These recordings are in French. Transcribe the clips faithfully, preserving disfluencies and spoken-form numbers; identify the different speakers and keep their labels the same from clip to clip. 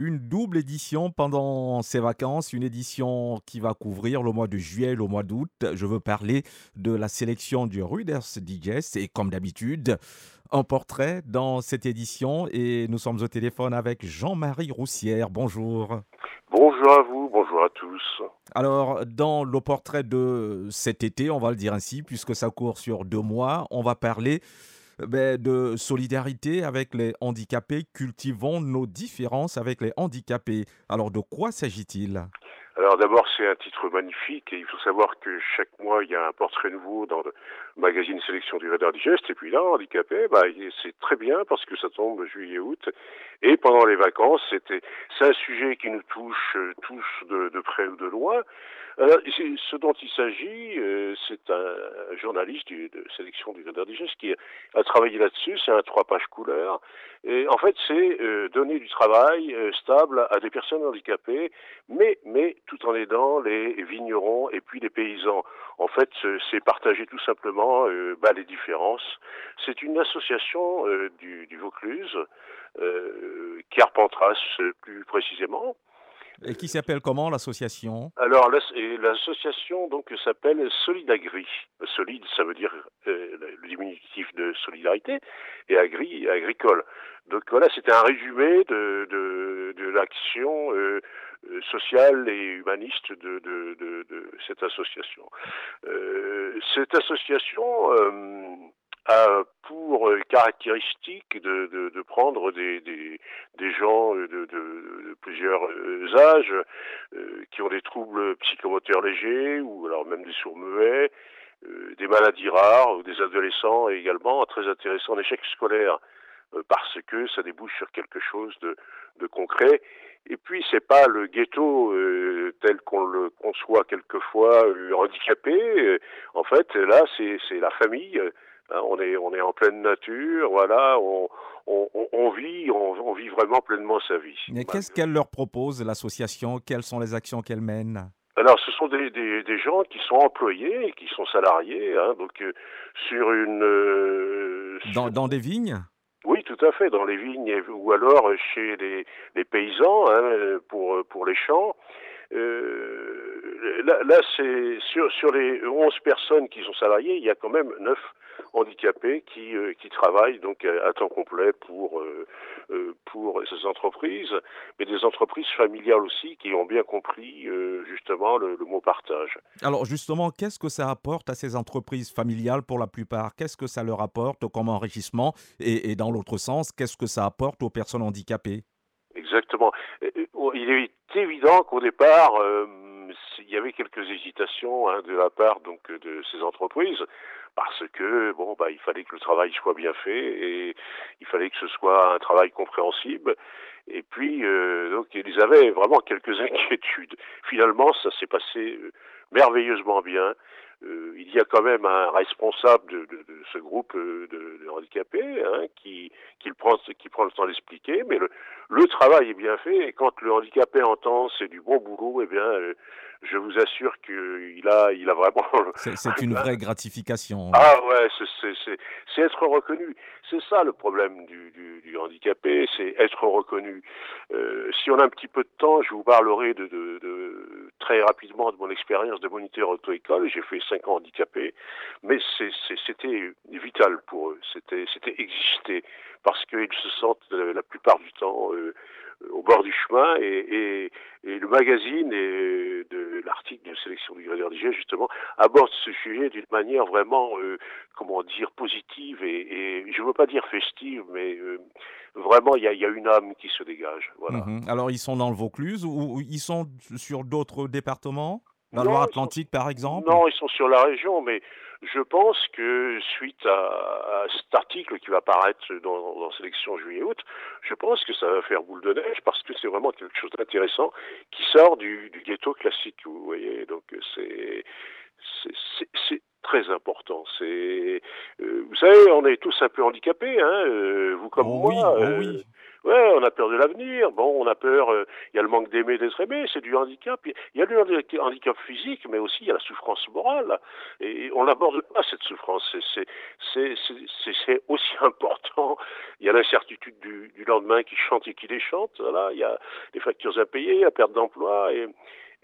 Speaker 1: Une double édition pendant ces vacances, une édition qui va couvrir le mois de juillet et le mois d'août. Je veux parler de la sélection du Reader's Digest et comme d'habitude, un portrait dans cette édition et nous sommes au téléphone avec Jean-Marie Roussière. Bonjour.
Speaker 2: Bonjour à vous, bonjour à tous.
Speaker 1: Alors, dans le portrait de cet été, on va le dire ainsi, puisque ça court sur deux mois, on va parler ben, de solidarité avec les handicapés. Cultivons nos différences avec les handicapés. Alors, de quoi s'agit-il?
Speaker 2: Alors d'abord, c'est un titre magnifique et il faut savoir que chaque mois, il y a un portrait nouveau dans le magazine Sélection du Radar Digest. Et puis là, handicapé, bah, il- c'est très bien parce que ça tombe juillet-août. Et pendant les vacances, c'était, c'est un sujet qui nous touche euh, tous de, de près ou de loin. Alors, c'est- ce dont il s'agit, euh, c'est un journaliste du- de Sélection du Radar Digest qui a travaillé là-dessus. C'est un trois pages couleur. Et en fait, c'est euh, donner du travail euh, stable à des personnes handicapées, mais, mais tout en aidant les vignerons et puis les paysans. En fait, euh, c'est partager tout simplement euh, bah, les différences. C'est une association euh, du, du Vaucluse, euh, qui arpentras euh, plus précisément.
Speaker 1: Et qui s'appelle comment l'association?
Speaker 2: Alors l'as- et l'association donc s'appelle Solidagri. Solide, ça veut dire euh, le diminutif de solidarité, et agri, agricole. Donc voilà, c'était un résumé de, de, de l'action euh, euh, sociale et humaniste de, de, de, de cette association. Euh, cette association euh, a pour euh, caractéristique de, de, de prendre des, des, des gens de, de, de plusieurs euh, âges euh, qui ont des troubles psychomoteurs légers ou alors même des sourds-muets, euh, des maladies rares ou des adolescents et également très intéressant en échec scolaire euh, parce que ça débouche sur quelque chose de, de concret. Et puis c'est pas le ghetto euh, tel qu'on le conçoit quelquefois euh, handicapé. Euh, en fait, là, c'est c'est la famille. Euh, hein, on est on est en pleine nature. Voilà, on on, on, on vit on, on vit vraiment pleinement sa vie.
Speaker 1: Mais qu'est-ce
Speaker 2: Malgré.
Speaker 1: qu'elle leur propose, l'association? Quelles sont les actions qu'elle mène?
Speaker 2: Alors, ce sont des, des, des gens qui sont employés et qui sont salariés, hein, donc euh, sur une euh,
Speaker 1: Dans,
Speaker 2: sur
Speaker 1: dans des vignes?
Speaker 2: oui, tout à fait, dans les vignes ou alors chez les, les paysans hein, pour pour les champs. Euh, là, là c'est sur sur les onze personnes qui sont salariées, il y a quand même neuf handicapés qui euh, qui travaillent donc à, à temps complet pour euh, euh, pour ces entreprises, mais des entreprises familiales aussi qui ont bien compris euh, justement le, le mot partage.
Speaker 1: Alors justement, qu'est-ce que ça apporte à ces entreprises familiales pour la plupart? Qu'est-ce que ça leur apporte comme enrichissement? Et, et dans l'autre sens, qu'est-ce que ça apporte aux personnes handicapées?
Speaker 2: Exactement. Et- et, bon, il est évident qu'au départ, euh, il y avait quelques hésitations hein, de la part donc de ces entreprises, parce que bon, bah, il fallait que le travail soit bien fait et il fallait que ce soit un travail compréhensible. Et puis, euh, donc, ils avaient vraiment quelques inquiétudes. Finalement, ça s'est passé euh, merveilleusement bien. Euh, il y a quand même un responsable de, de, de ce groupe euh, de, de handicapés hein, qui, qui, le prend, qui prend le temps d'expliquer, mais le, le travail est bien fait et quand le handicapé entend c'est du bon boulot, eh bien, euh, je vous assure qu'il a, il a vraiment
Speaker 1: C'est c'est une vraie gratification.
Speaker 2: ah ouais, c'est c'est c'est c'est être reconnu. C'est ça le problème du du, du handicapé, c'est être reconnu. Euh, si on a un petit peu de temps, je vous parlerai de, de, de très rapidement de mon expérience de moniteur auto-école. J'ai fait cinq ans handicapé, mais c'est c'est c'était vital pour eux. C'était c'était exister parce qu'ils se sentent euh, la plupart du temps euh, au bord du chemin et, et, et le magazine et de l'article de sélection du Grégoire Digest justement aborde ce sujet d'une manière vraiment, euh, comment dire, positive et, et je ne veux pas dire festive, mais euh, vraiment il y a, y a une âme qui se dégage. Voilà.
Speaker 1: Mhm. Alors, ils sont dans le Vaucluse ou, ou ils sont sur d'autres départements? La
Speaker 2: Non, ils sont
Speaker 1: Loire-Atlantique, par exemple?
Speaker 2: non, ils sont sur la région, mais je pense que suite à, à cet article qui va paraître dans, dans Sélection juillet-août, je pense que ça va faire boule de neige parce que c'est vraiment quelque chose d'intéressant qui sort du, du ghetto classique, vous voyez. Donc c'est c'est c'est- c'est très important. C'est, euh, vous savez, on est tous un peu handicapés, hein, euh, vous comme
Speaker 1: Oh oui,
Speaker 2: moi.
Speaker 1: oh
Speaker 2: euh,
Speaker 1: oui.
Speaker 2: Ouais, on a peur de l'avenir. Bon, on a peur. euh, Il y a le manque d'aimer, d'être aimé, c'est du handicap. Il y a le handi- handicap physique, mais aussi il y a la souffrance morale. Et on n'aborde pas cette souffrance. C'est c'est- c'est- c'est- c'est- c'est aussi important. Il y a l'incertitude du, du lendemain qui chante et qui déchante. Voilà, il y a les factures à payer, la perte d'emploi. Et,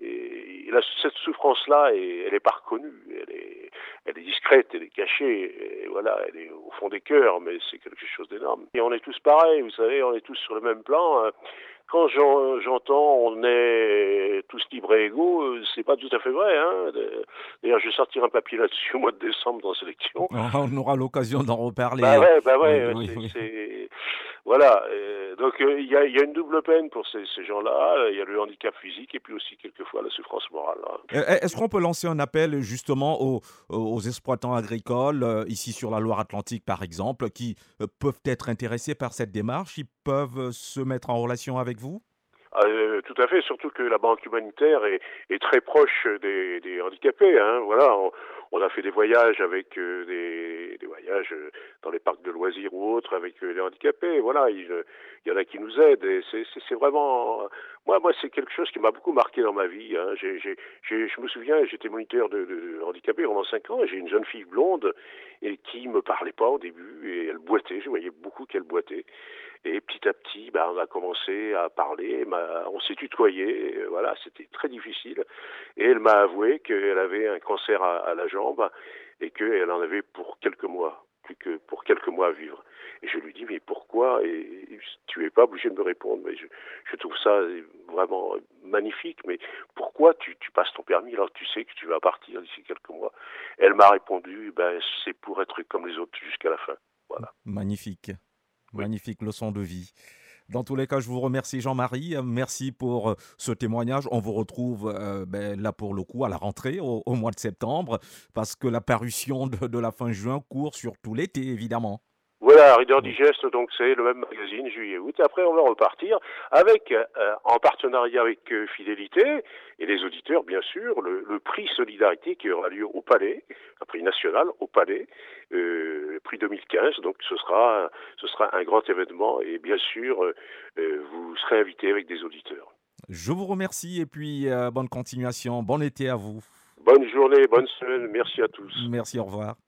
Speaker 2: et la- cette souffrance-là, elle, elle est pas reconnue. Elle est, elle est discrète, elle est cachée. Et voilà, elle est au fond des cœurs, mais c'est quelque chose d'énorme. Et on est tous pareils, vous savez, on est tous sur le même plan. hein. Quand j'en- j'entends on est tous libres et égaux, euh, c'est pas tout à fait vrai. Hein. D'ailleurs, je vais sortir un papier là-dessus au mois de décembre dans Sélection.
Speaker 1: On aura l'occasion d'en
Speaker 2: Bah
Speaker 1: reparler.
Speaker 2: ouais, bah
Speaker 1: Oui,
Speaker 2: ouais,
Speaker 1: oui,
Speaker 2: c'est,
Speaker 1: oui.
Speaker 2: c'est- voilà. euh, donc euh, il y, a, il y a une double peine pour ces, ces gens-là. Il y a le handicap physique et puis aussi quelquefois la souffrance morale. hein.
Speaker 1: Euh, Est-ce qu'on peut lancer un appel justement aux, aux exploitants agricoles, euh, ici sur la Loire-Atlantique par exemple, qui euh, peuvent être intéressés par cette démarche? Ils peuvent euh, se mettre en relation avec vous?
Speaker 2: Ah, euh, tout à fait, surtout que la banque humanitaire est, est très proche des, des handicapés. Hein. Voilà, on, on a fait des voyages avec euh, des, des voyages euh, dans les parcs de loisirs ou autres avec euh, les handicapés. Voilà, il, euh, il y en a qui nous aident. Et c'est, c'est, c'est vraiment, moi, moi, c'est quelque chose qui m'a beaucoup marqué dans ma vie. Hein. J'ai, j'ai, j'ai, je me souviens, j'étais moniteur de, de, de handicapés pendant cinq ans. Et j'ai une jeune fille blonde et qui me parlait pas au début et elle boitait. Je voyais beaucoup qu'elle boitait. Et petit à petit, bah, on a commencé à parler, on s'est tutoyé, et voilà, c'était très difficile. Et elle m'a avoué qu'elle avait un cancer à, à la jambe et qu'elle en avait pour quelques mois, plus que pour quelques mois à vivre. Et je lui dis, mais pourquoi? Et tu n'es pas obligé de me répondre, mais je, je trouve ça vraiment magnifique, mais pourquoi tu, tu passes ton permis alors que tu sais que tu vas partir d'ici quelques mois? Elle m'a répondu, ben, c'est pour être comme les autres jusqu'à la fin. Voilà.
Speaker 1: Magnifique,
Speaker 2: Oui.
Speaker 1: magnifique leçon de vie. Dans tous les cas, je vous remercie Jean-Marie. Euh, Merci pour euh, ce témoignage. On vous retrouve euh, ben, là pour le coup à la rentrée, au, au mois de septembre, parce que la parution de, de la fin juin court sur tout l'été, évidemment.
Speaker 2: Voilà, Reader
Speaker 1: Oui.
Speaker 2: Digest, donc c'est le même magazine, juillet-août. Après, on va repartir avec, euh, en partenariat avec euh, Fidélité et les auditeurs, bien sûr, le, le prix Solidarité qui aura lieu au Palais, un prix national au Palais, euh, prix deux mille quinze. Donc, ce sera, ce sera un grand événement et bien sûr, euh, euh, vous serez invité avec des auditeurs.
Speaker 1: Je vous remercie et puis euh, bonne continuation. Bon été à vous.
Speaker 2: Bonne journée, bonne semaine, merci à tous.
Speaker 1: Merci, au revoir.